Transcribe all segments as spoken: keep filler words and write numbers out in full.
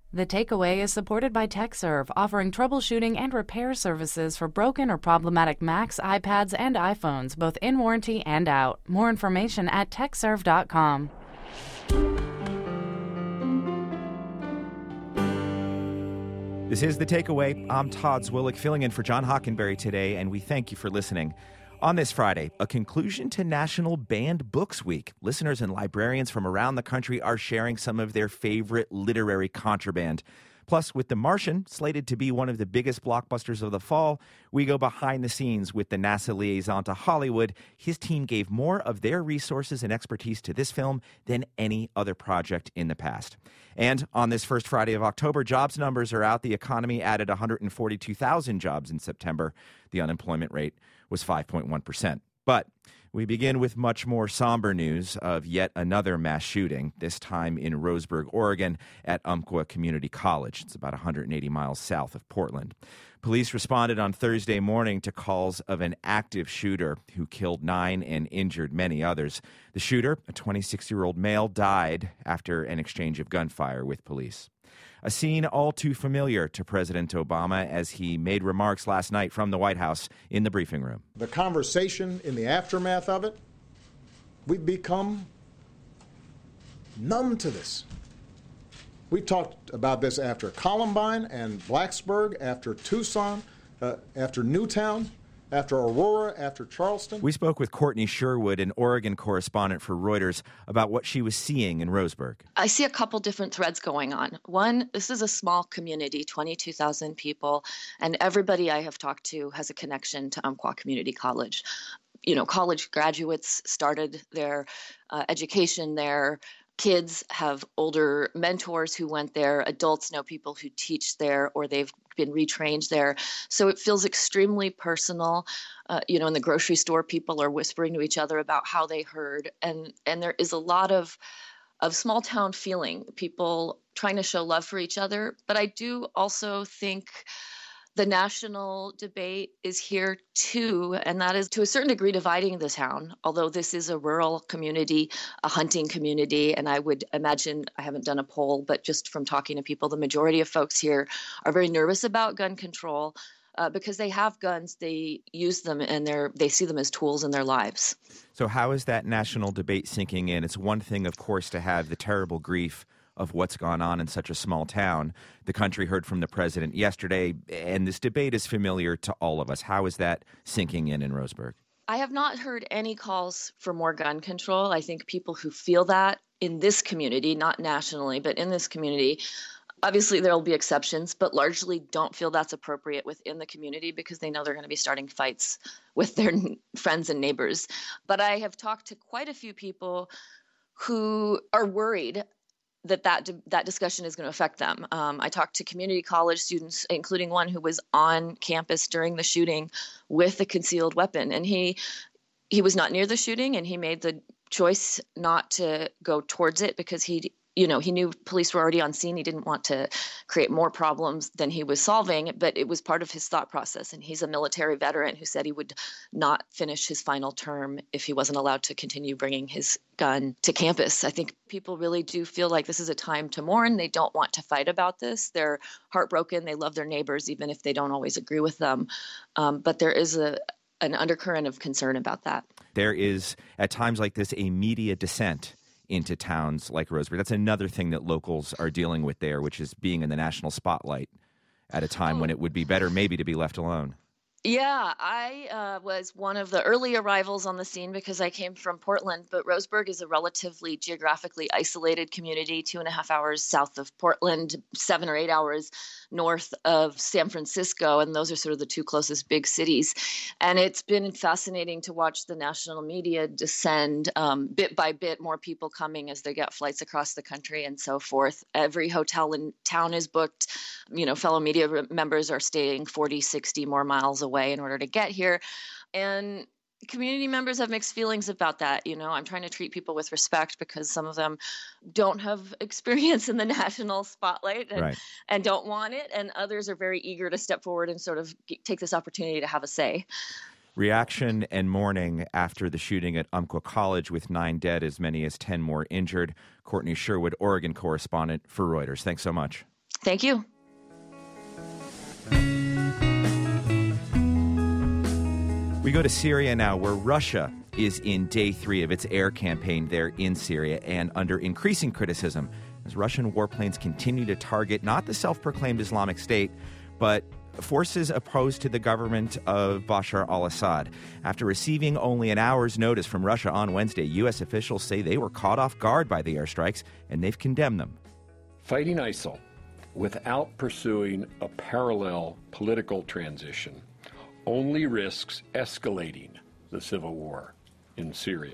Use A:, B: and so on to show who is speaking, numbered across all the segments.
A: The Takeaway is supported by TechServe, offering troubleshooting and repair services for broken or problematic Macs, iPads, and iPhones, both in warranty and out. More information at tech serve dot com.
B: This is The Takeaway. I'm Todd Zwillick, filling in for John Hockenberry today, and we thank you for listening. On this Friday, a conclusion to National Banned Books Week. Listeners and librarians from around the country are sharing some of their favorite literary contraband. Plus, with The Martian slated to be one of the biggest blockbusters of the fall, we go behind the scenes with the NASA liaison to Hollywood. His team gave more of their resources and expertise to this film than any other project in the past. And on this first Friday of October, jobs numbers are out. The economy added one hundred forty-two thousand jobs in September. The unemployment rate was five point one percent. But we begin with much more somber news of yet another mass shooting, this time in Roseburg, Oregon, at Umpqua Community College. It's about one hundred eighty miles south of Portland. Police responded on Thursday morning to calls of an active shooter who killed nine and injured many others. The shooter, a twenty-six-year-old male, died after an exchange of gunfire with police. A scene all too familiar to President Obama as he made remarks last night from the White House in the briefing room.
C: The conversation in the aftermath of it, we've become numb to this. We talked about this after Columbine and Blacksburg, after Tucson, uh, after Newtown, after Aurora, after Charleston.
B: We spoke with Courtney Sherwood, an Oregon correspondent for Reuters, about what she was seeing in Roseburg.
D: I see a couple different threads going on. One, this is a small community, twenty-two thousand people, and everybody I have talked to has a connection to Umpqua Community College. You know, college graduates started their uh, education there. Kids have older mentors who went there. Adults know people who teach there or they've been retrained there. So it feels extremely personal. Uh, you know, in the grocery store, people are whispering to each other about how they heard. And and there is a lot of, of small town feeling, people trying to show love for each other. But I do also think the national debate is here too, and that is to a certain degree dividing the town, although this is a rural community, a hunting community, and I would imagine, I haven't done a poll, but just from talking to people, the majority of folks here are very nervous about gun control uh, because they have guns, they use them, and they're, they see them as tools in their lives.
B: So how is that national debate sinking in? It's one thing, of course, to have the terrible grief of what's gone on in such a small town. The country heard from the president yesterday, and this debate is familiar to all of us. How is that sinking in in Roseburg?
D: I have not heard any calls for more gun control. I think people who feel that in this community, not nationally, but in this community, obviously there will be exceptions, but largely don't feel that's appropriate within the community because they know they're going to be starting fights with their friends and neighbors. But I have talked to quite a few people who are worried that that, that discussion is going to affect them. Um, I talked to community college students, including one who was on campus during the shooting with a concealed weapon. And he he was not near the shooting, and he made the choice not to go towards it because he you know, he knew police were already on scene. He didn't want to create more problems than he was solving, but it was part of his thought process. And he's a military veteran who said he would not finish his final term if he wasn't allowed to continue bringing his gun to campus. I think people really do feel like this is a time to mourn. They don't want to fight about this. They're heartbroken. They love their neighbors, even if they don't always agree with them. Um, but there is a an undercurrent of concern about that.
B: There is, at times like this, a media descent into towns like Roseburg. That's another thing that locals are dealing with there, which is being in the national spotlight at a time oh. when it would be better maybe to be left alone.
D: Yeah, I uh, was one of the early arrivals on the scene because I came from Portland, but Roseburg is a relatively geographically isolated community, two and a half hours south of Portland, seven or eight hours north of San Francisco, and those are sort of the two closest big cities. And it's been fascinating to watch the national media descend um, bit by bit, more people coming as they get flights across the country and so forth. Every hotel in town is booked. You know, fellow media members are staying forty, sixty more miles away in order to get here. And community members have mixed feelings about that. You know, I'm trying to treat people with respect because some of them don't have experience in the national spotlight and,
B: right.
D: and don't want it. And others are very eager to step forward and sort of take this opportunity to have a say.
B: Reaction and mourning after the shooting at Umpqua College with nine dead, as many as ten more injured. Courtney Sherwood, Oregon correspondent for Reuters. Thanks so much.
D: Thank you.
B: We go to Syria now, where Russia is in day three of its air campaign there in Syria and under increasing criticism as Russian warplanes continue to target not the self-proclaimed Islamic State, but forces opposed to the government of Bashar al-Assad. After receiving only an hour's notice from Russia on Wednesday, U S officials say they were caught off guard by the airstrikes, and they've condemned them.
E: Fighting ISIL without pursuing a parallel political transition only risks escalating the civil war in Syria,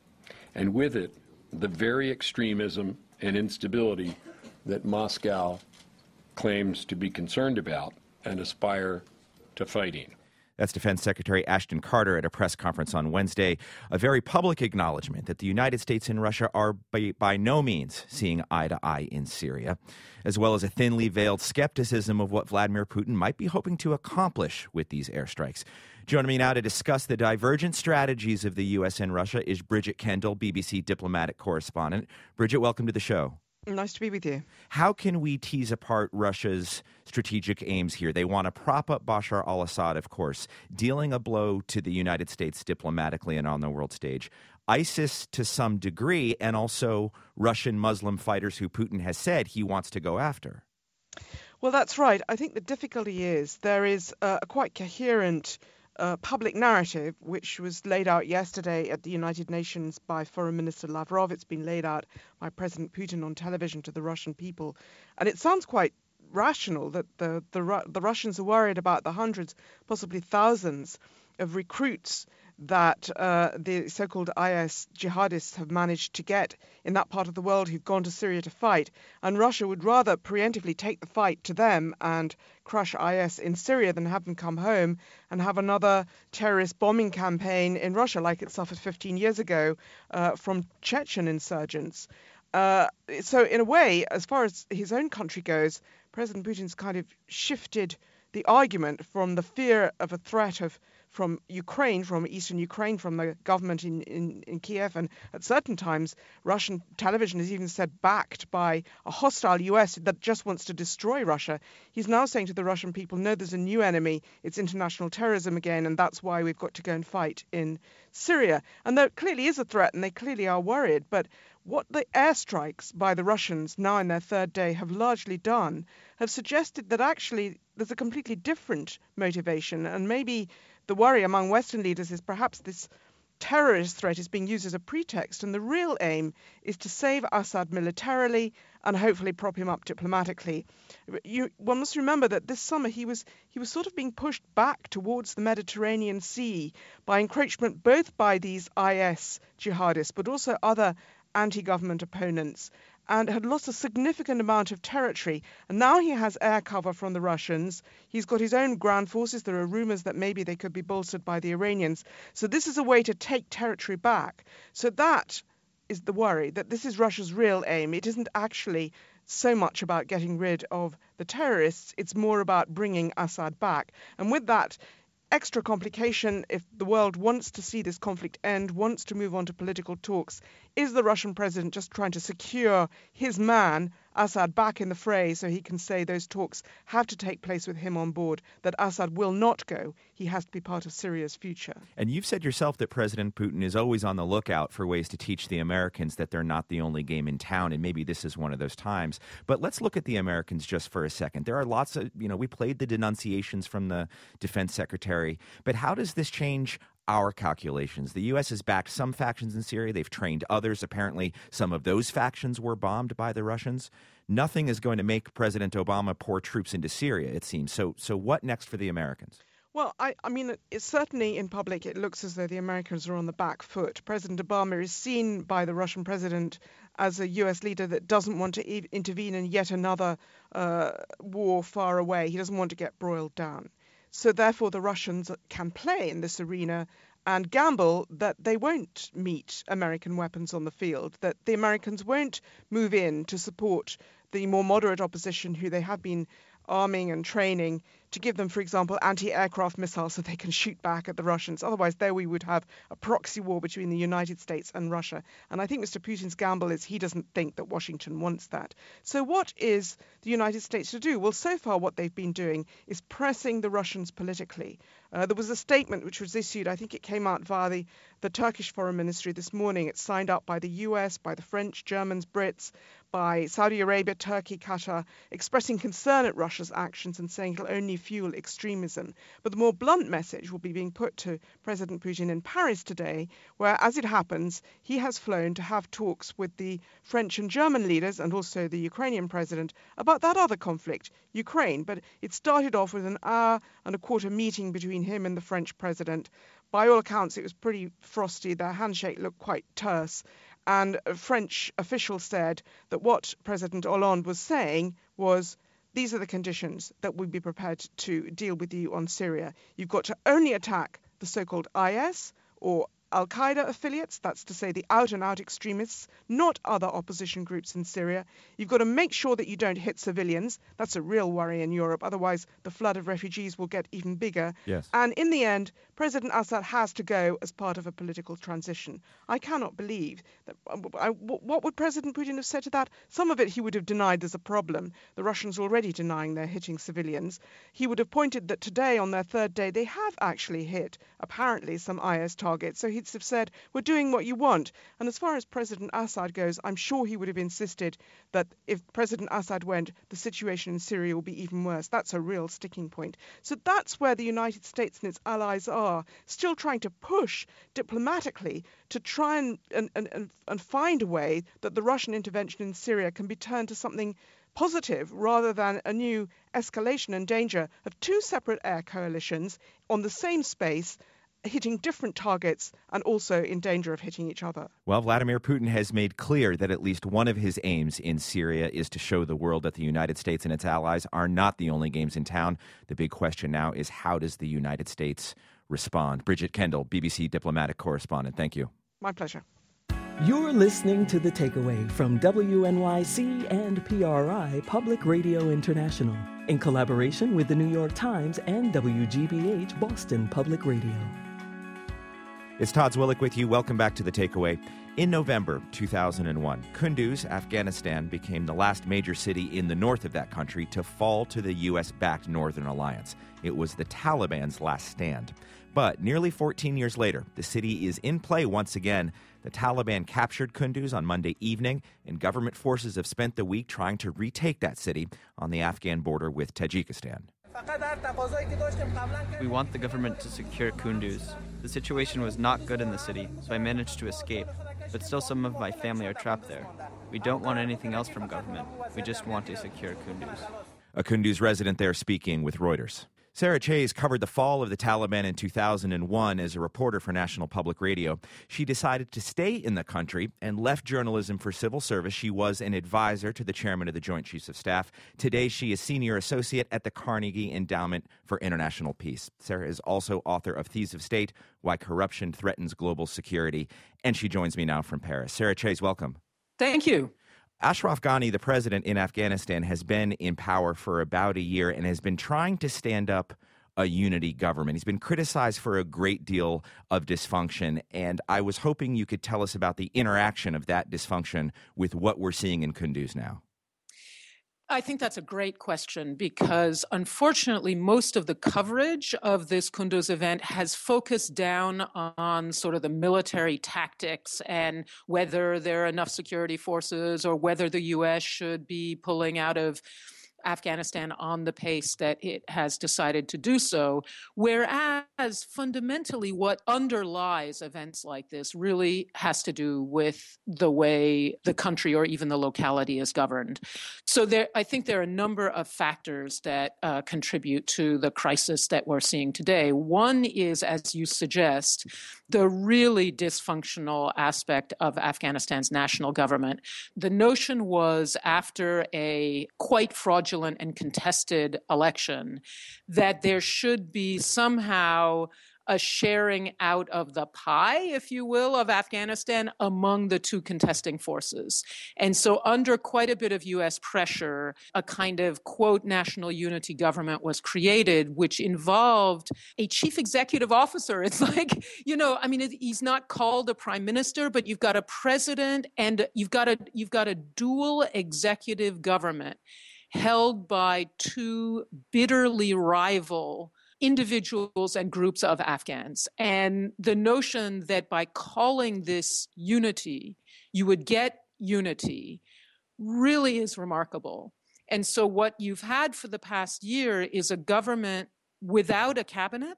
E: and with it, the very extremism and instability that Moscow claims to be concerned about and aspire to fighting.
B: That's Defense Secretary Ashton Carter at a press conference on Wednesday, a very public acknowledgement that the United States and Russia are by, by no means seeing eye to eye in Syria, as well as a thinly veiled skepticism of what Vladimir Putin might be hoping to accomplish with these airstrikes. Joining me now to discuss the divergent strategies of the U S and Russia is Bridget Kendall, B B C diplomatic correspondent. Bridget, welcome to the show.
F: Nice to be with you.
B: How can we tease apart Russia's strategic aims here? They want to prop up Bashar al-Assad, of course, dealing a blow to the United States diplomatically and on the world stage. ISIS to some degree, and also Russian Muslim fighters who Putin has said he wants to go after.
F: Well, that's right. I think the difficulty is there is a quite coherent Uh, public narrative, which was laid out yesterday at the United Nations by Foreign Minister Lavrov. It's been laid out by President Putin on television to the Russian people. And it sounds quite rational that the, the, the Russians are worried about the hundreds, possibly thousands of recruits that uh, the so-called I S jihadists have managed to get in that part of the world who've gone to Syria to fight. And Russia would rather preemptively take the fight to them and crush I S in Syria than have them come home and have another terrorist bombing campaign in Russia like it suffered fifteen years ago uh, from Chechen insurgents. Uh, so in a way, as far as his own country goes, President Putin's kind of shifted the argument from the fear of a threat of from Ukraine, from eastern Ukraine, from the government in, in, in Kiev. And at certain times, Russian television has even said backed by a hostile U S that just wants to destroy Russia. He's now saying to the Russian people, no, there's a new enemy. It's international terrorism again. And that's why we've got to go and fight in Syria. And there clearly is a threat and they clearly are worried. But what the airstrikes by the Russians now in their third day have largely done have suggested that actually there's a completely different motivation. And maybe the worry among Western leaders is perhaps this terrorist threat is being used as a pretext, and the real aim is to save Assad militarily and hopefully prop him up diplomatically. You, one must remember that this summer he was he was sort of being pushed back towards the Mediterranean Sea by encroachment both by these I S jihadists but also other anti-government opponents, and had lost a significant amount of territory. And now he has air cover from the Russians. He's got his own ground forces. There are rumours that maybe they could be bolstered by the Iranians. So this is a way to take territory back. So that is the worry, that this is Russia's real aim. It isn't actually so much about getting rid of the terrorists. It's more about bringing Assad back. And with that extra complication, if the world wants to see this conflict end, wants to move on to political talks, is the Russian president just trying to secure his man, Assad, back in the fray so he can say those talks have to take place with him on board, that Assad will not go. He has to be part of Syria's future.
B: And you've said yourself that President Putin is always on the lookout for ways to teach the Americans that they're not the only game in town, and maybe this is one of those times. But let's look at the Americans just for a second. There are lots of, you know, we played the denunciations from the defense secretary, but how does this change our calculations? The U S has backed some factions in Syria. They've trained others. Apparently, some of those factions were bombed by the Russians. Nothing is going to make President Obama pour troops into Syria, it seems. So, so what next for the Americans?
F: Well, I, I mean, it's certainly in public, it looks as though the Americans are on the back foot. President Obama is seen by the Russian president as a U S leader that doesn't want to e- intervene in yet another uh, war far away. He doesn't want to get broiled down. So therefore, the Russians can play in this arena and gamble that they won't meet American weapons on the field, that the Americans won't move in to support the more moderate opposition who they have been arming and training to give them, for example, anti-aircraft missiles so they can shoot back at the Russians. Otherwise, there we would have a proxy war between the United States and Russia. And I think Mister Putin's gamble is he doesn't think that Washington wants that. So what is the United States to do? Well, so far what they've been doing is pressing the Russians politically. Uh, there was a statement which was issued, I think it came out via the, the Turkish Foreign Ministry this morning. It's signed up by the U S, by the French, Germans, Brits, by Saudi Arabia, Turkey, Qatar, expressing concern at Russia's actions and saying it'll only fuel extremism. But the more blunt message will be being put to President Putin in Paris today, where, as it happens, he has flown to have talks with the French and German leaders and also the Ukrainian president about that other conflict, Ukraine. But it started off with an hour and a quarter meeting between him and the French president. By all accounts, it was pretty frosty. Their handshake looked quite terse. And French officials said that what President Hollande was saying was, these are the conditions that we'd be prepared to deal with you on Syria. You've got to only attack the so-called I S or Al-Qaeda affiliates, that's to say the out-and-out extremists, not other opposition groups in Syria. You've got to make sure that you don't hit civilians. That's a real worry in Europe. Otherwise, the flood of refugees will get even bigger.
B: Yes.
F: And in the end, President Assad has to go as part of a political transition. I cannot believe that. I, what would President Putin have said to that? Some of it he would have denied there's a problem. The Russians are already denying they're hitting civilians. He would have pointed that today, on their third day, they have actually hit, apparently, some I S targets. So he have said, we're doing what you want. And as far as President Assad goes, I'm sure he would have insisted that if President Assad went, the situation in Syria will be even worse. That's a real sticking point. So that's where the United States and its allies are, still trying to push diplomatically to try and, and, and, and find a way that the Russian intervention in Syria can be turned to something positive rather than a new escalation and danger of two separate air coalitions on the same space, hitting different targets and also in danger of hitting each other.
B: Well, Vladimir Putin has made clear that at least one of his aims in Syria is to show the world that the United States and its allies are not the only games in town. The big question now is, how does the United States respond? Bridget Kendall, B B C diplomatic correspondent. Thank you.
F: My pleasure.
G: You're listening to The Takeaway from W N Y C and P R I Public Radio International in collaboration with the New York Times and W G B H Boston Public Radio.
B: It's Todd Zwillich with you. Welcome back to The Takeaway. In November two thousand one, Kunduz, Afghanistan, became the last major city in the north of that country to fall to the U S-backed Northern Alliance. It was the Taliban's last stand. But nearly fourteen years later, the city is in play once again. The Taliban captured Kunduz on Monday evening, and government forces have spent the week trying to retake that city on the Afghan border with Tajikistan.
H: We want the government to secure Kunduz. The situation was not good in the city, so I managed to escape. But still some of my family are trapped there. We don't want anything else from government. We just want to secure Kunduz.
B: A Kunduz resident there speaking with Reuters. Sarah Chayes covered the fall of the Taliban in two thousand one as a reporter for National Public Radio. She decided to stay in the country and left journalism for civil service. She was an advisor to the chairman of the Joint Chiefs of Staff. Today, she is senior associate at the Carnegie Endowment for International Peace. Sarah is also author of Thieves of State, Why Corruption Threatens Global Security. And she joins me now from Paris. Sarah Chayes, welcome.
I: Thank you.
B: Ashraf Ghani, the president in Afghanistan, has been in power for about a year and has been trying to stand up a unity government. He's been criticized for a great deal of dysfunction, and I was hoping you could tell us about the interaction of that dysfunction with what we're seeing in Kunduz now.
I: I think that's a great question because, unfortunately, most of the coverage of this Kunduz event has focused down on sort of the military tactics and whether there are enough security forces or whether the U S should be pulling out of Afghanistan on the pace that it has decided to do so, whereas fundamentally what underlies events like this really has to do with the way the country or even the locality is governed. So there, I think there are a number of factors that uh, contribute to the crisis that we're seeing today. One is, as you suggest, the really dysfunctional aspect of Afghanistan's national government. The notion was, after a quite fraudulent and contested election, that there should be somehow a sharing out of the pie, if you will, of Afghanistan among the two contesting forces. And so under quite a bit of U S pressure, a kind of, quote, national unity government was created, which involved a chief executive officer. It's like, you know, I mean, he's not called a prime minister, but you've got a president and you've got a you've got a dual executive government held by two bitterly rival individuals and groups of Afghans. And the notion that by calling this unity, you would get unity really is remarkable. And so what you've had for the past year is a government without a cabinet,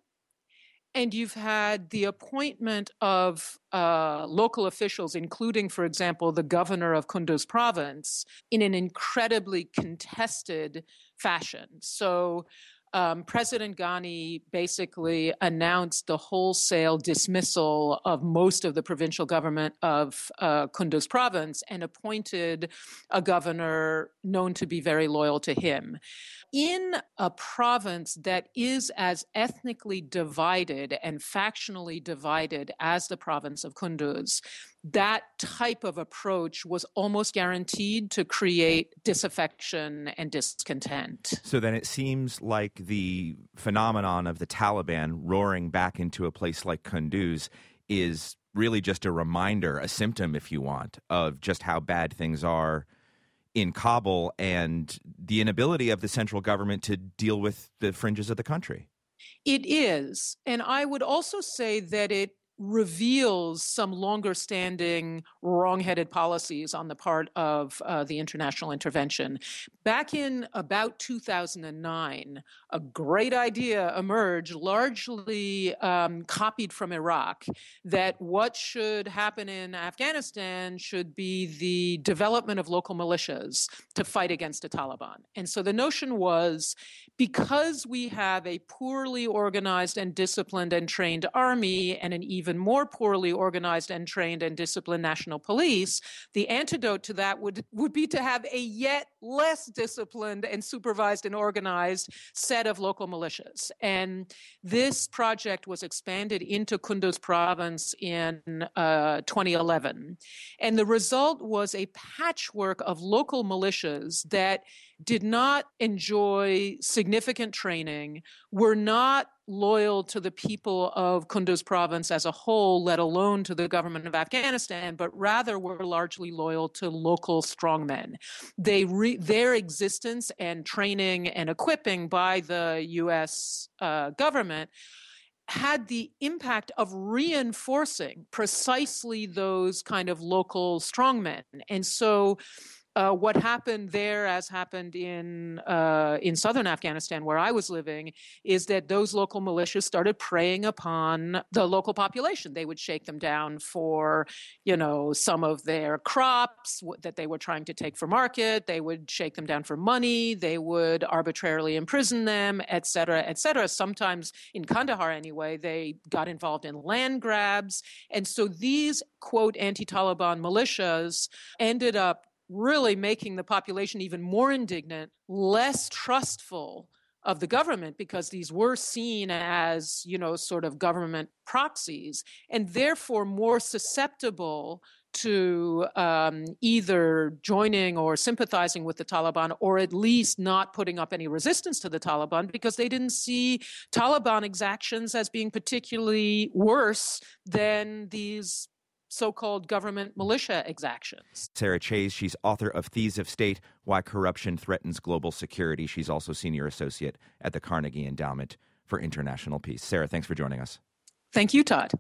I: and you've had the appointment of uh, local officials, including, for example, the governor of Kunduz province, in an incredibly contested fashion. So Um, President Ghani basically announced the wholesale dismissal of most of the provincial government of uh, Kunduz province and appointed a governor known to be very loyal to him. In a province that is as ethnically divided and factionally divided as the province of Kunduz, that type of approach was almost guaranteed to create disaffection and discontent.
B: So then it seems like the phenomenon of the Taliban roaring back into a place like Kunduz is really just a reminder, a symptom, if you want, of just how bad things are in Kabul and the inability of the central government to deal with the fringes of the country.
I: It is. And I would also say that it reveals some longer-standing wrong-headed policies on the part of uh, the international intervention. Back in about two thousand nine, a great idea emerged, largely um, copied from Iraq, that what should happen in Afghanistan should be the development of local militias to fight against the Taliban. And so the notion was, because we have a poorly organized and disciplined and trained army and an even more poorly organized and trained and disciplined national police, the antidote to that would, would be to have a yet less disciplined and supervised and organized set of local militias. And this project was expanded into Kunduz province in uh, twenty eleven. And the result was a patchwork of local militias that did not enjoy significant training, were not loyal to the people of Kunduz province as a whole, let alone to the government of Afghanistan, but rather were largely loyal to local strongmen. They re- their existence and training and equipping by the U S uh, government had the impact of reinforcing precisely those kind of local strongmen. And so Uh, what happened there, as happened in uh, in southern Afghanistan, where I was living, is that those local militias started preying upon the local population. They would shake them down for, you know, some of their crops w- that they were trying to take for market. They would shake them down for money. They would arbitrarily imprison them, et cetera, et cetera. Sometimes, in Kandahar anyway, they got involved in land grabs. And so these, quote, anti-Taliban militias ended up really making the population even more indignant, less trustful of the government, because these were seen as, you know, sort of government proxies, and therefore more susceptible to um, either joining or sympathizing with the Taliban, or at least not putting up any resistance to the Taliban, because they didn't see Taliban exactions as being particularly worse than these so-called government militia exactions.
B: Sarah Chayes, she's author of Thieves of State, Why Corruption Threatens Global Security. She's also senior associate at the Carnegie Endowment for International Peace. Sarah, thanks for joining us.
I: Thank you, Todd.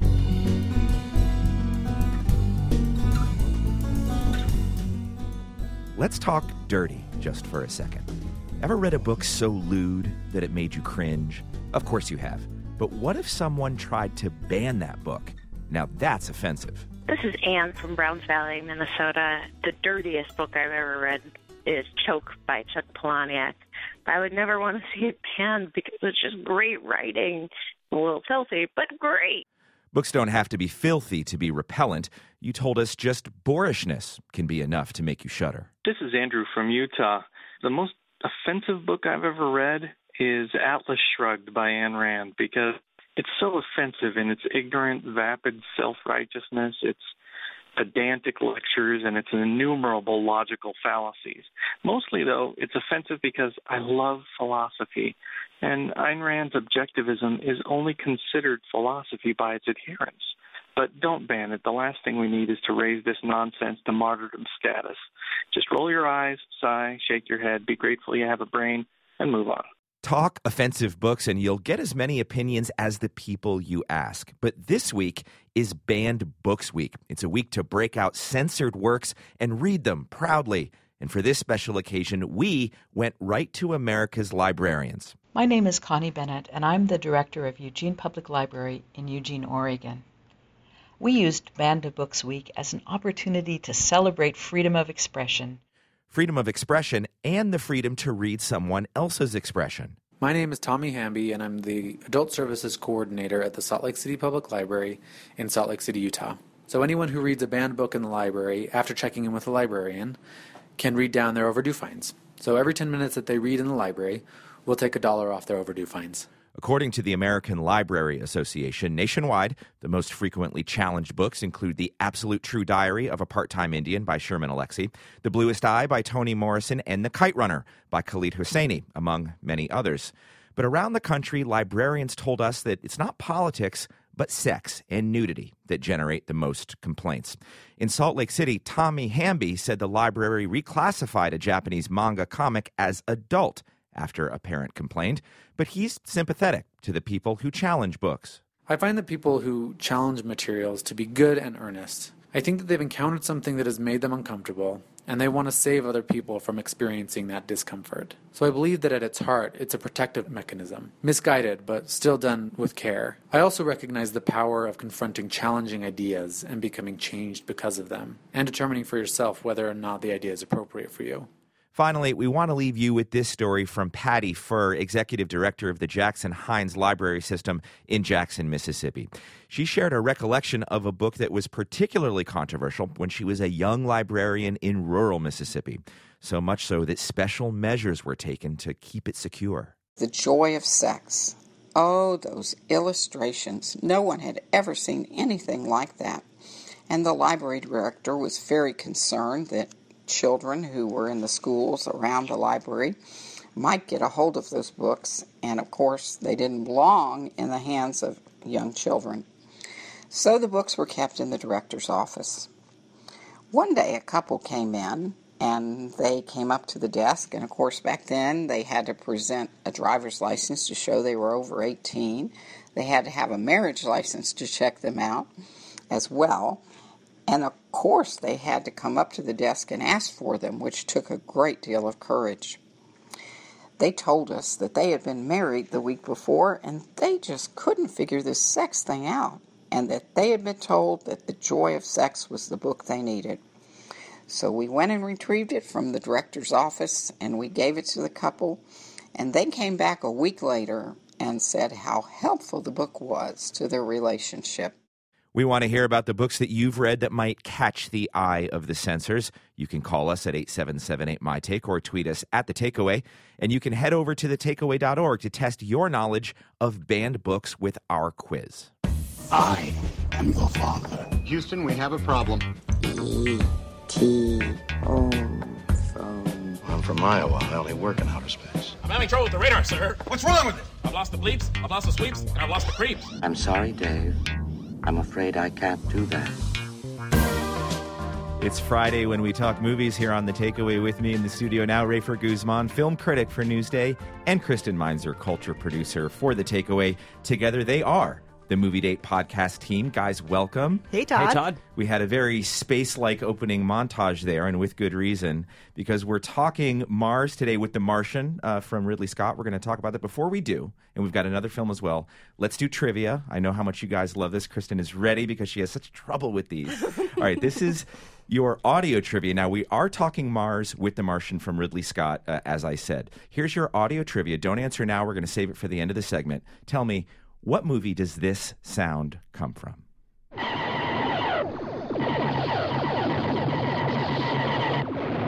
B: Let's talk dirty just for a second. Ever read a book so lewd that it made you cringe? Of course you have. But what if someone tried to ban that book? Now that's offensive.
J: This is Anne from Browns Valley, Minnesota. The dirtiest book I've ever read is Choke by Chuck Palahniuk. I would never want to see it banned because it's just great writing. A little filthy, but great.
B: Books don't have to be filthy to be repellent. You told us just boorishness can be enough to make you shudder.
K: This is Andrew from Utah. The most offensive book I've ever read is Atlas Shrugged by Ayn Rand, because it's so offensive in its ignorant, vapid self-righteousness, its pedantic lectures, and its innumerable logical fallacies. Mostly, though, it's offensive because I love philosophy, and Ayn Rand's objectivism is only considered philosophy by its adherents. But don't ban it. The last thing we need is to raise this nonsense to martyrdom status. Just roll your eyes, sigh, shake your head, be grateful you have a brain, and move on.
B: Talk offensive books and you'll get as many opinions as the people you ask. But this week is Banned Books Week. It's a week to break out censored works and read them proudly. And for this special occasion, we went right to America's librarians.
L: My name is Connie Bennett, and I'm the director of Eugene Public Library in Eugene, Oregon. We used Banned Books Week as an opportunity to celebrate freedom of expression.
B: Freedom of expression and the freedom to read someone else's expression.
M: My name is Tommy Hamby, and I'm the Adult Services Coordinator at the Salt Lake City Public Library in Salt Lake City, Utah. So anyone who reads a banned book in the library after checking in with a librarian can read down their overdue fines. So every ten minutes that they read in the library, we'll take a dollar off their overdue fines.
B: According to the American Library Association, nationwide, the most frequently challenged books include The Absolute True Diary of a Part-Time Indian by Sherman Alexie, The Bluest Eye by Toni Morrison, and The Kite Runner by Khalid Hosseini, among many others. But around the country, librarians told us that it's not politics, but sex and nudity that generate the most complaints. In Salt Lake City, Tommy Hamby said the library reclassified a Japanese manga comic as adult after a parent complained, but he's sympathetic to the people who challenge books.
M: I find the people who challenge materials to be good and earnest. I think that they've encountered something that has made them uncomfortable, and they want to save other people from experiencing that discomfort. So I believe that at its heart, it's a protective mechanism, misguided, but still done with care. I also recognize the power of confronting challenging ideas and becoming changed because of them, and determining for yourself whether or not the idea is appropriate for you.
B: Finally, we want to leave you with this story from Patty Furr, Executive Director of the Jackson Hines Library System in Jackson, Mississippi. She shared a recollection of a book that was particularly controversial when she was a young librarian in rural Mississippi, so much so that special measures were taken to keep it secure.
N: The Joy of Sex. Oh, those illustrations. No one had ever seen anything like that. And the library director was very concerned that children who were in the schools around the library might get a hold of those books, and of course they didn't belong in the hands of young children. So the books were kept in the director's office. One day a couple came in, and they came up to the desk, and of course back then they had to present a driver's license to show they were over eighteen. They had to have a marriage license to check them out as well. And of course, they had to come up to the desk and ask for them, which took a great deal of courage. They told us that they had been married the week before, and they just couldn't figure this sex thing out, and that they had been told that The Joy of Sex was the book they needed. So we went and retrieved it from the director's office, and we gave it to the couple, and they came back a week later and said how helpful the book was to their relationship.
B: We want to hear about the books that you've read that might catch the eye of the censors. You can call us at eight seven seven eight, M Y Take or tweet us at The Takeaway. And you can head over to the takeaway dot org to test your knowledge of banned books with our quiz.
O: I am your father.
P: Houston, we have a problem.
O: E T O phone.
Q: I'm from Iowa. I only work in outer space.
R: I'm having trouble with the radar, sir.
P: What's wrong with it?
R: I've lost the bleeps, I've lost the sweeps, and I've lost the creeps.
O: I'm sorry, Dave. I'm afraid I can't do that.
B: It's Friday when we talk movies here on The Takeaway. With me in the studio now, Rafer Guzman, film critic for Newsday, and Kristen Meinzer, culture producer for The Takeaway. Together they are the Movie Date podcast team. Guys, welcome.
S: Hey, Todd.
T: Hey, Todd.
B: We had a very space-like opening montage there, and with good reason, because we're talking Mars today with The Martian uh, from Ridley Scott. We're going to talk about that. Before we do, and we've got another film as well, let's do trivia. I know how much you guys love this. Kristen is ready because she has such trouble with these. All right, this is your audio trivia. Now, we are talking Mars with The Martian from Ridley Scott, uh, as I said. Here's your audio trivia. Don't answer now. We're going to save it for the end of the segment. Tell me, what movie does this sound come from? All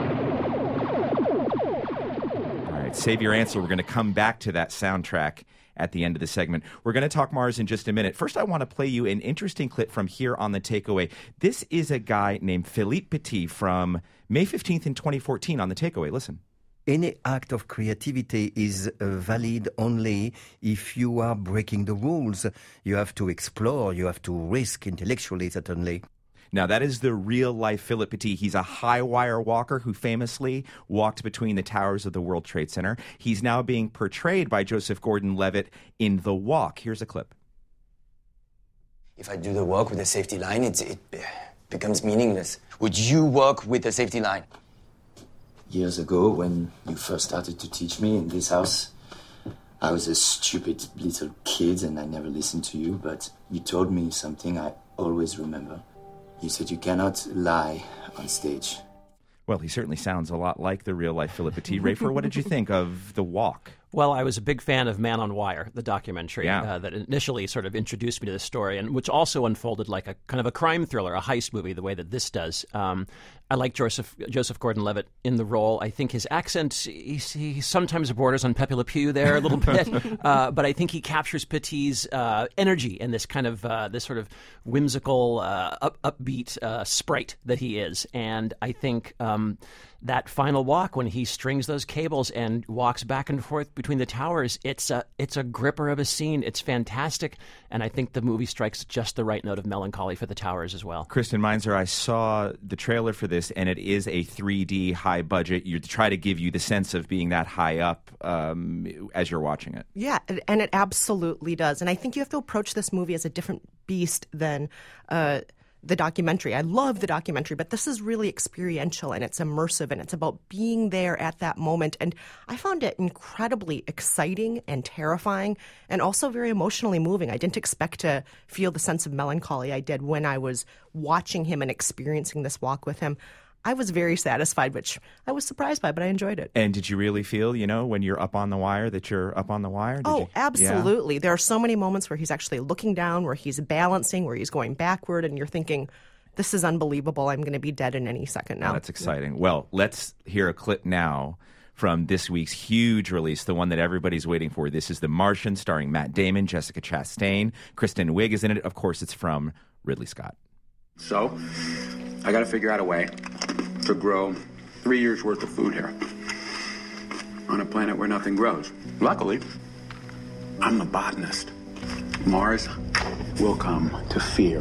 B: right, save your answer. We're going to come back to that soundtrack at the end of the segment. We're going to talk Mars in just a minute. First, I want to play you an interesting clip from here on The Takeaway. This is a guy named Philippe Petit from May fifteenth in twenty fourteen on The Takeaway. Listen.
P: Any act of creativity is uh, valid only if you are breaking the rules. You have to explore, you have to risk intellectually, certainly.
B: Now, that is the real-life Philippe Petit. He's a high-wire walker who famously walked between the towers of the World Trade Center. He's now being portrayed by Joseph Gordon-Levitt in The Walk. Here's a clip.
S: If I do the walk with a safety line, it, it becomes meaningless. Would you walk with a safety line?
T: Years ago, when you first started to teach me in this house, I was a stupid little kid and I never listened to you, but you told me something I always remember. You said you cannot lie on stage.
B: Well, he certainly sounds a lot like the real-life Philippe Petit. Rafer, what did you think of The Walk?
U: Well, I was a big fan of Man on Wire, the documentary
B: yeah.
U: uh, that initially sort of introduced me to this story, and which also unfolded like a kind of a crime thriller, a heist movie, the way that this does. Um, I like Joseph Joseph Gordon-Levitt in the role. I think his accent, he, he sometimes borders on Pepe Le Pew there a little bit, uh, but I think he captures Petit's uh, energy and this kind of uh, this sort of whimsical, uh, up, upbeat uh, sprite that he is. And I think um, that final walk when he strings those cables and walks back and forth between the towers, it's a it's a gripper of a scene. It's fantastic, and I think the movie strikes just the right note of melancholy for the towers as well.
B: Kristen Meinzer, I saw the trailer for this, and it is a three D high budget. You try to give you the sense of being that high up um, as you're watching it.
V: Yeah, and it absolutely does. And I think you have to approach this movie as a different beast than uh, the documentary. I love the documentary, but this is really experiential and it's immersive and it's about being there at that moment. And I found it incredibly exciting and terrifying and also very emotionally moving. I didn't expect to feel the sense of melancholy I did when I was watching him and experiencing this walk with him. I was very satisfied, which I was surprised by, but I enjoyed it.
B: And did you really feel, you know, when you're up on the wire, that you're up on the wire? Did
V: oh,
B: you?
V: absolutely.
B: Yeah.
V: There are so many moments where he's actually looking down, where he's balancing, where he's going backward, and you're thinking, this is unbelievable. I'm going to be dead in any second now.
B: Oh, that's exciting. Well, let's hear a clip now from this week's huge release, the one that everybody's waiting for. This is The Martian, starring Matt Damon, Jessica Chastain. Kristen Wiig is in it. Of course, it's from Ridley Scott.
W: So, I got to figure out a way to grow three years' worth of food here on a planet where nothing grows. Luckily, I'm a botanist. Mars will come to fear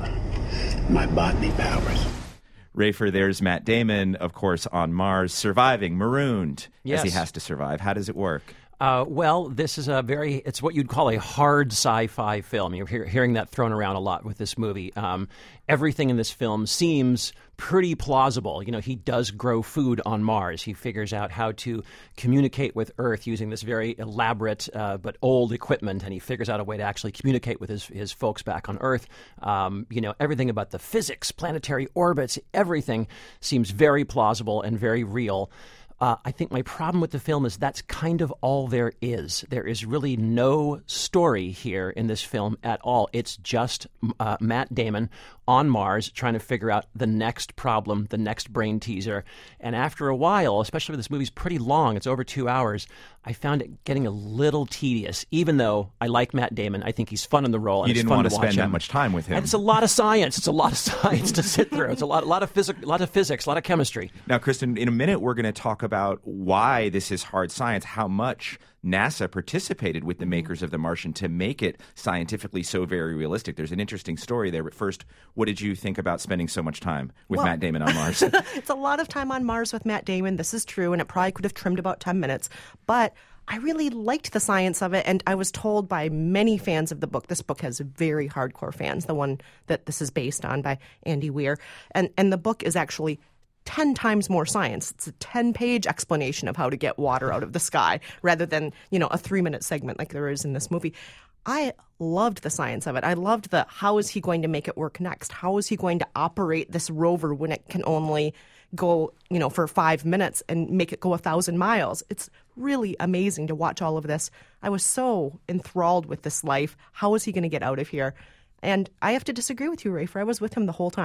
W: my botany powers.
B: Rafer, there's Matt Damon, of course, on Mars, surviving, marooned,
U: yes.
B: as he has to survive. How does it work?
U: Uh, well, this is a very, it's what you'd call a hard sci-fi film. You're hear, hearing that thrown around a lot with this movie. Um, everything in this film seems pretty plausible. You know, he does grow food on Mars. He figures out how to communicate with Earth using this very elaborate uh, but old equipment, and he figures out a way to actually communicate with his, his folks back on Earth. Um, you know, everything about the physics, planetary orbits, everything seems very plausible and very real. Uh, I think my problem with the film is that's kind of all there is. There is really no story here in this film at all. It's just uh, Matt Damon on Mars trying to figure out the next problem, the next brain teaser. And after a while, especially when this movie's pretty long, it's over two hours, I found it getting a little tedious, even though I like Matt Damon. I think he's fun in the role. And
B: you didn't
U: it's fun
B: want to,
U: to
B: spend
U: watch
B: that
U: him.
B: much time with him.
U: And it's a lot of science. It's a lot of science to sit through. It's a lot, a lot of physics, a lot of physics, a lot of chemistry.
B: Now, Kristen, in a minute, we're going to talk about why this is hard science, how much NASA participated with the makers of The Martian to make it scientifically so very realistic. There's an interesting story there. But first, what did you think about spending so much time with
V: well,
B: Matt Damon on Mars?
V: It's a lot of time on Mars with Matt Damon. This is true, and it probably could have trimmed about ten minutes. But I really liked the science of it, and I was told by many fans of the book, this book has very hardcore fans, the one that this is based on by Andy Weir, and, and the book is actually ten times more science. It's a ten-page explanation of how to get water out of the sky rather than, you know, a three-minute segment like there is in this movie. I loved the science of it. I loved the how is he going to make it work next? How is he going to operate this rover when it can only go, you know, for five minutes and make it go a thousand miles? It's really amazing to watch all of this. I was so enthralled with this life. How is he going to get out of here? And I have to disagree with you, Rafer. I was with him the whole time.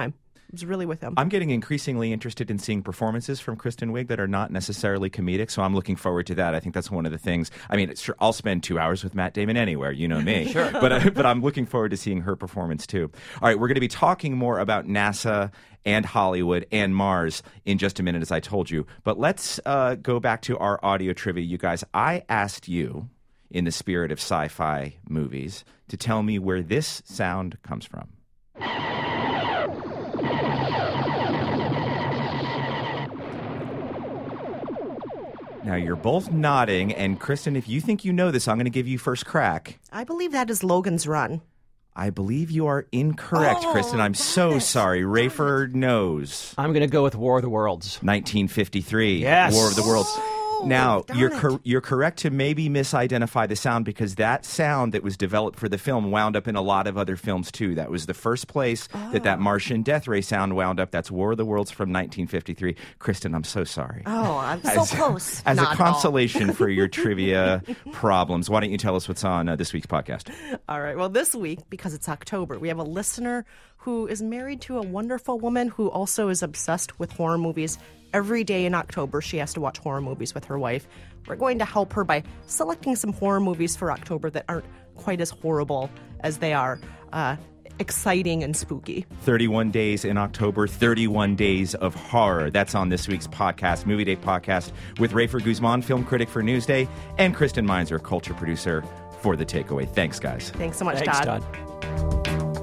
V: was really with him.
B: I'm getting increasingly interested in seeing performances from Kristen Wiig that are not necessarily comedic, so I'm looking forward to that. I think that's one of the things. I mean, sure, I'll spend two hours with Matt Damon anywhere, you know me.
U: Sure.
B: But, uh, but I'm looking forward to seeing her performance, too. All right, we're going to be talking more about NASA and Hollywood and Mars in just a minute, as I told you. But let's uh, go back to our audio trivia, you guys. I asked you, in the spirit of sci-fi movies, to tell me where this sound comes from. Now, you're both nodding, and Kristen, if you think you know this, I'm going to give you first crack.
V: I believe that is Logan's Run.
B: I believe you are incorrect,
V: oh,
B: Kristen. I'm so
V: it.
B: sorry. Rafer knows.
U: I'm going to go with War of the Worlds.
B: nineteen fifty-three.
U: Yes.
B: War of the Worlds.
V: Oh,
B: now,
V: darn
B: you're
V: it.
B: cor- you're correct to maybe misidentify the sound, because that sound that was developed for the film wound up in a lot of other films, too. That was the first place
V: oh.
B: that that Martian death ray sound wound up. That's War of the Worlds from nineteen fifty-three. Kristen, I'm so sorry.
V: Oh, I'm so
B: As,
V: close.
B: as
V: Not
B: a
V: at all.
B: consolation for your trivia problems, why don't you tell us what's on uh, this week's podcast?
V: All right. Well, this week, because it's October, we have a listener who is married to a wonderful woman who also is obsessed with horror movies. Every day in October, she has to watch horror movies with her wife. We're going to help her by selecting some horror movies for October that aren't quite as horrible as they are uh, exciting and spooky.
B: thirty-one days in October, thirty-one days of horror. That's on this week's podcast, Movie Day Podcast, with Rafer Guzman, film critic for Newsday, and Kristen Meinzer, culture producer for The Takeaway. Thanks, guys.
V: Thanks so much,
U: Thanks,
V: Todd.
U: Todd.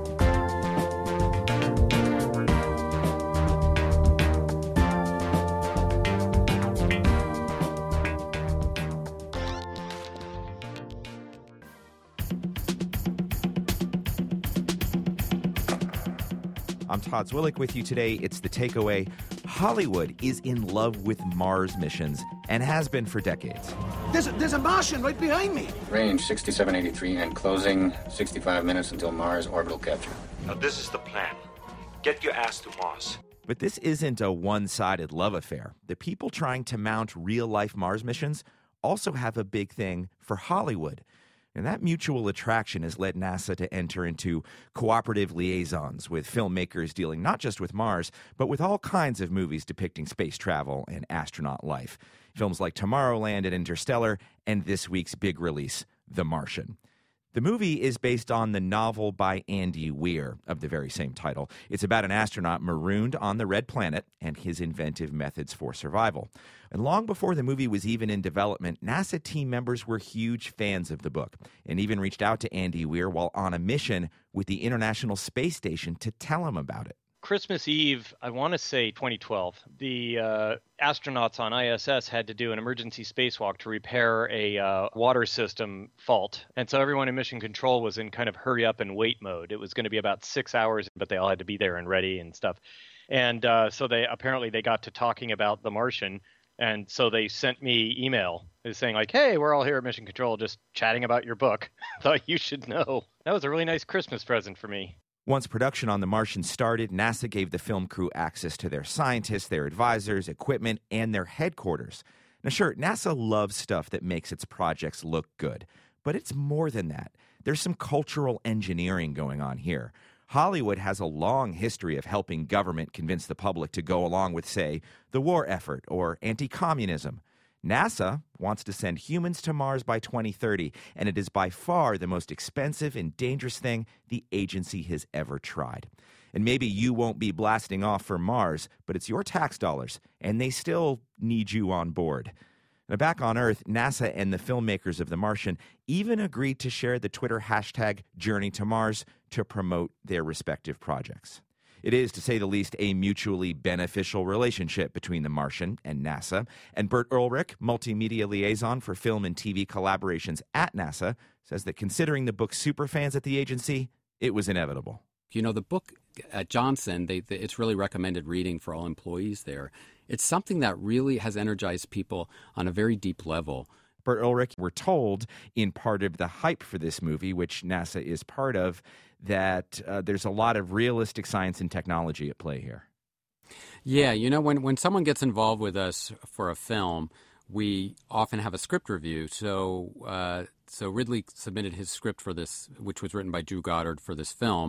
B: I'm Todd Zwillich with you today. It's The Takeaway. Hollywood is in love with Mars missions and has been for decades.
A: There's a, there's a Martian right behind me.
C: Range sixty-seven eighty-three and closing sixty-five minutes until Mars orbital capture.
D: Now, this is the plan. Get your ass to Mars.
B: But this isn't a one-sided love affair. The people trying to mount real-life Mars missions also have a big thing for Hollywood. And that mutual attraction has led NASA to enter into cooperative liaisons with filmmakers dealing not just with Mars, but with all kinds of movies depicting space travel and astronaut life. Films like Tomorrowland and Interstellar, and this week's big release, The Martian. The movie is based on the novel by Andy Weir of the very same title. It's about an astronaut marooned on the Red Planet and his inventive methods for survival. And long before the movie was even in development, NASA team members were huge fans of the book and even reached out to Andy Weir while on a mission with the International Space Station to tell him about it.
X: Christmas Eve, I want to say twenty twelve, the uh, astronauts on I S S had to do an emergency spacewalk to repair a uh, water system fault. And so everyone in mission control was in kind of hurry up and wait mode. It was going to be about six hours, but they all had to be there and ready and stuff. And uh, so they apparently they got to talking about The Martian. And so they sent me email saying like, hey, we're all here at Mission Control just chatting about your book. Thought you should know. That was a really nice Christmas present for me.
B: Once production on The Martian started, NASA gave the film crew access to their scientists, their advisors, equipment, and their headquarters. Now, sure, NASA loves stuff that makes its projects look good, but it's more than that. There's some cultural engineering going on here. Hollywood has a long history of helping government convince the public to go along with, say, the war effort or anti-communism. NASA wants to send humans to Mars by twenty thirty, and it is by far the most expensive and dangerous thing the agency has ever tried. And maybe you won't be blasting off for Mars, but it's your tax dollars, and they still need you on board. Now, back on Earth, NASA and the filmmakers of The Martian even agreed to share the Twitter hashtag Journey to Mars to promote their respective projects. It is, to say the least, a mutually beneficial relationship between The Martian and NASA. And Bert Ulrich, multimedia liaison for film and T V collaborations at NASA, says that considering the book's superfans at the agency, it was inevitable.
Y: You know, the book at Johnson, they, they, it's really recommended reading for all employees there. It's something that really has energized people on a very deep level.
B: Bert Ulrich, we're told in part of the hype for this movie, which NASA is part of, that uh, there's a lot of realistic science and technology at play here.
Y: Yeah, you know, when, when someone gets involved with us for a film, we often have a script review. So uh, so Ridley submitted his script for this, which was written by Drew Goddard for this film.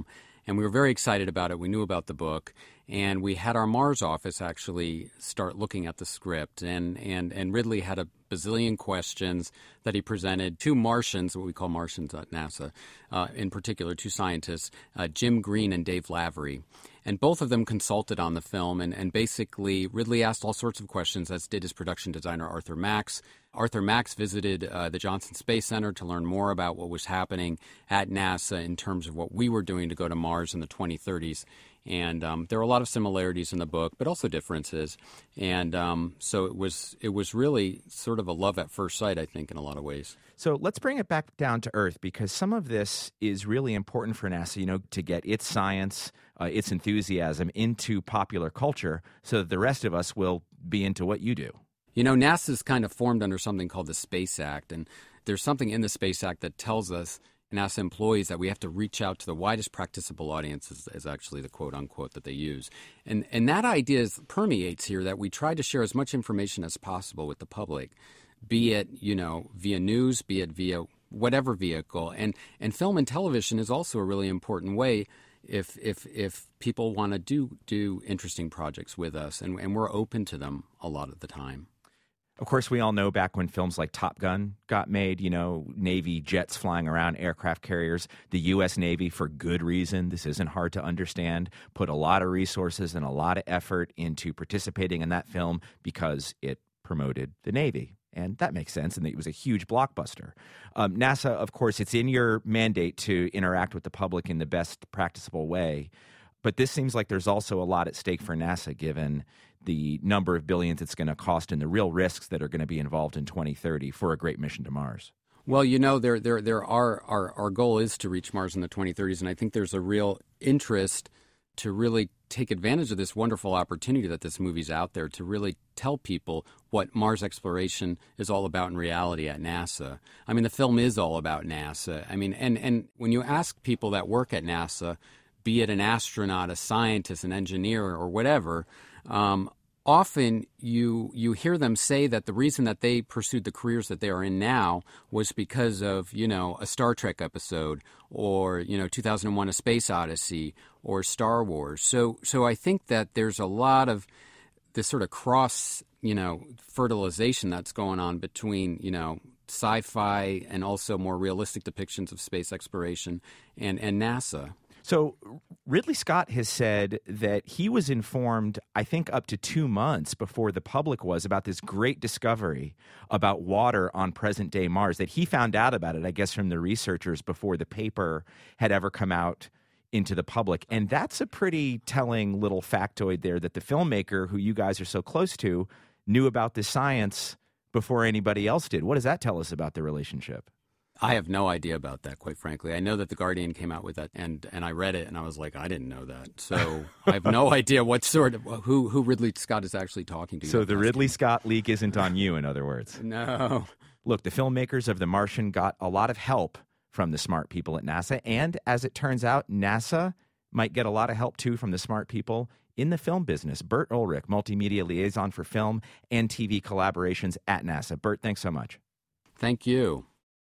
Y: And we were very excited about it. We knew about the book. And we had our Mars office actually start looking at the script. And, and, and Ridley had a bazillion questions that he presented. Two Martians, what we call Martians at NASA, uh, in particular, two scientists, uh, Jim Green and Dave Lavery. And both of them consulted on the film, and, and basically Ridley asked all sorts of questions, as did his production designer, Arthur Max. Arthur Max visited uh, the Johnson Space Center to learn more about what was happening at NASA in terms of what we were doing to go to Mars in the twenty thirties. And um, there were a lot of similarities in the book, but also differences. And um, so it was it was really sort of a love at first sight, I think, in a lot of ways.
B: So let's bring it back down to earth, because some of this is really important for NASA, you know, to get its science, uh, its enthusiasm into popular culture so that the rest of us will be into what you do.
Y: You know, NASA's kind of formed under something called the Space Act, and there's something in the Space Act that tells us, NASA employees, that we have to reach out to the widest practicable audience, is, is actually the quote-unquote that they use. And and that idea is, permeates here, that we try to share as much information as possible with the public, be it, you know, via news, be it via whatever vehicle. And and film and television is also a really important way if if if people want to do do interesting projects with us, and, and we're open to them a lot of the time.
B: Of course, we all know back when films like Top Gun got made, you know, Navy jets flying around, aircraft carriers, the U S Navy, for good reason, this isn't hard to understand, put a lot of resources and a lot of effort into participating in that film because it promoted the Navy. And that makes sense, and it was a huge blockbuster. Um, NASA, of course, it's in your mandate to interact with the public in the best practicable way. But this seems like there's also a lot at stake for NASA, given the number of billions it's going to cost and the real risks that are going to be involved in twenty thirty for a great mission to Mars.
Y: Well, you know, there there there are our our goal is to reach Mars in the twenty thirties, and I think there's a real interest to really take advantage of this wonderful opportunity that this movie's out there to really tell people what Mars exploration is all about in reality at NASA. I mean, the film is all about NASA. I mean, and and when you ask people that work at NASA, be it an astronaut, a scientist, an engineer, or whatever, um, often you you hear them say that the reason that they pursued the careers that they are in now was because of, you know, a Star Trek episode, or, you know, two thousand one: A Space Odyssey, or Star Wars. So so I think that there's a lot of this sort of cross, you know, fertilization that's going on between, you know, sci-fi and also more realistic depictions of space exploration and, and NASA.
B: So Ridley Scott has said that he was informed, I think, up to two months before the public was, about this great discovery about water on present-day Mars, that he found out about it, I guess, from the researchers before the paper had ever come out into the public. And that's a pretty telling little factoid there, that the filmmaker, who you guys are so close to, knew about this science before anybody else did. What does that tell us about the relationship?
Y: I have no idea about that, quite frankly. I know that The Guardian came out with that, and, and I read it, and I was like, I didn't know that. So I have no idea what sort of who who Ridley Scott is actually talking to.
B: So the Ridley Scott leak isn't on you, in other words.
Y: No.
B: Look, the filmmakers of The Martian got a lot of help from the smart people at NASA, and as it turns out, NASA might get a lot of help too from the smart people in the film business. Bert Ulrich, multimedia liaison for film and T V collaborations at NASA. Bert, thanks so much.
Y: Thank you.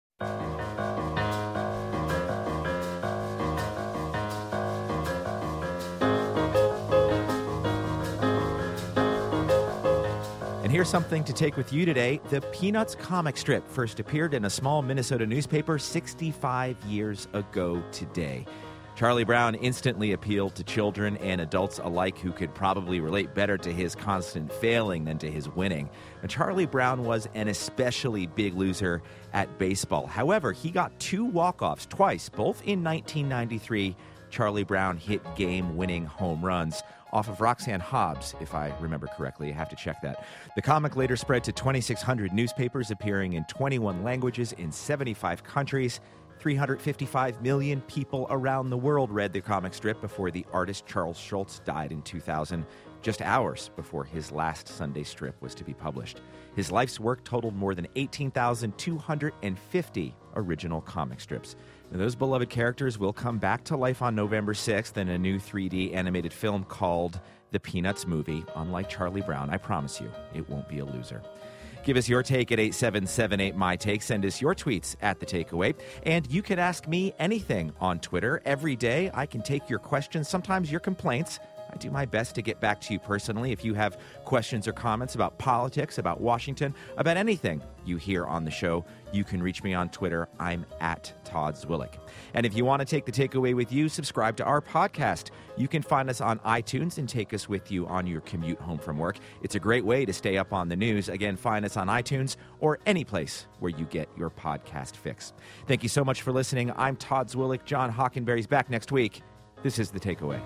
B: And here's something to take with you today. The Peanuts comic strip first appeared in a small Minnesota newspaper sixty-five years ago today. Charlie Brown instantly appealed to children and adults alike, who could probably relate better to his constant failing than to his winning. And Charlie Brown was an especially big loser at baseball. However, he got two walk-offs twice, both in nineteen ninety-three. Charlie Brown hit game-winning home runs off of Roxanne Hobbs, if I remember correctly. I have to check that. The comic later spread to twenty-six hundred newspapers, appearing in twenty-one languages in seventy-five countries. three hundred fifty-five million people around the world read the comic strip before the artist Charles Schulz died in two thousand, just hours before his last Sunday strip was to be published. His life's work totaled more than eighteen thousand two hundred fifty original comic strips. Now, those beloved characters will come back to life on November sixth in a new three D animated film called The Peanuts Movie. Unlike Charlie Brown, I promise you, it won't be a loser. Give us your take at eight seven seven eight, my take. Send us your tweets at The Takeaway. And you can ask me anything on Twitter. Every day, I can take your questions, sometimes your complaints. I do my best to get back to you personally. If you have questions or comments about politics, about Washington, about anything you hear on the show, you can reach me on Twitter. I'm at Todd Zwillich. And if you want to take The Takeaway with you, subscribe to our podcast. You can find us on iTunes and take us with you on your commute home from work. It's a great way to stay up on the news. Again, find us on iTunes or any place where you get your podcast fix. Thank you so much for listening. I'm Todd Zwillich. John Hockenberry's back next week. This is The Takeaway.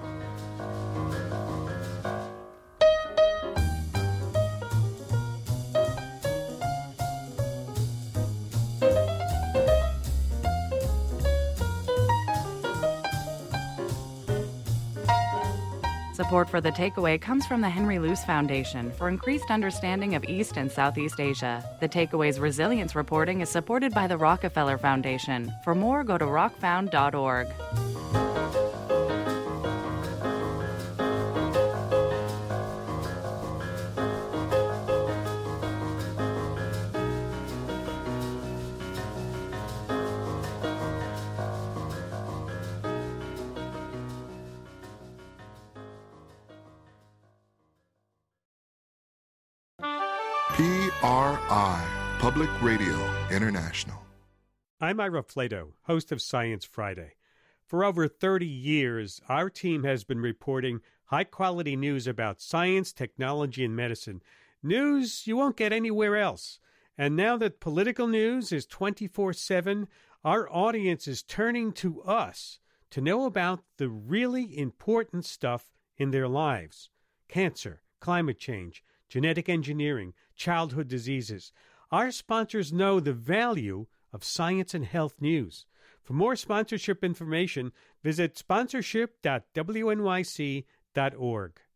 E: Support for The Takeaway comes from the Henry Luce Foundation for increased understanding of East and Southeast Asia. The Takeaway's resilience reporting is supported by the Rockefeller Foundation. For more, go to rock found dot org.
F: P R I, Public Radio International.
G: I'm Ira Flato, host of Science Friday. For over thirty years, our team has been reporting high-quality news about science, technology, and medicine. News you won't get anywhere else. And now that political news is twenty-four seven, our audience is turning to us to know about the really important stuff in their lives. Cancer, climate change, genetic engineering, childhood diseases. Our sponsors know the value of science and health news. For more sponsorship information, visit sponsorship dot w n y c dot org.